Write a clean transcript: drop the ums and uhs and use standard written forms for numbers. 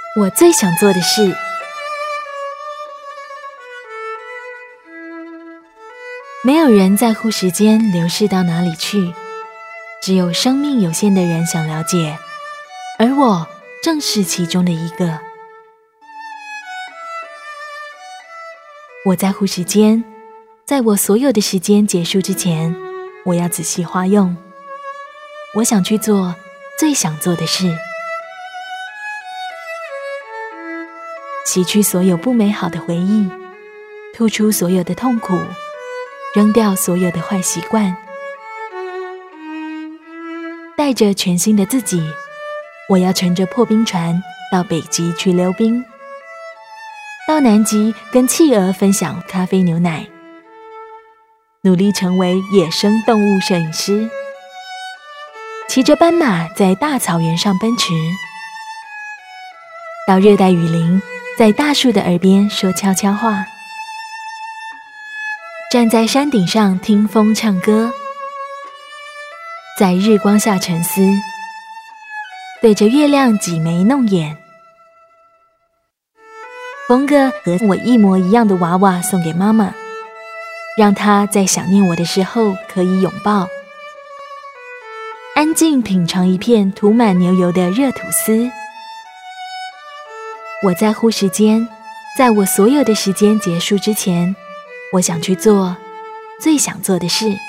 我最想做的事。没有人在乎时间流逝到哪里去，只有生命有限的人想了解，而我正是其中的一个。我在乎时间，在我所有的时间结束之前，我要仔细花用。我想去做最想做的事，洗去所有不美好的回忆，吐出所有的痛苦，扔掉所有的坏习惯，带着全新的自己，我要乘着破冰船到北极去溜冰，到南极跟企鹅分享咖啡牛奶，努力成为野生动物摄影师，骑着斑马在大草原上奔驰，到热带雨林，在大树的耳边说悄悄话，站在山顶上听风唱歌，在日光下沉思，对着月亮挤眉弄眼。峰哥和我一模一样的娃娃送给妈妈，让她在想念我的时候可以拥抱，安静品尝一片涂满牛油的热吐司。我在乎时间，在我所有的时间结束之前，我想去做最想做的事。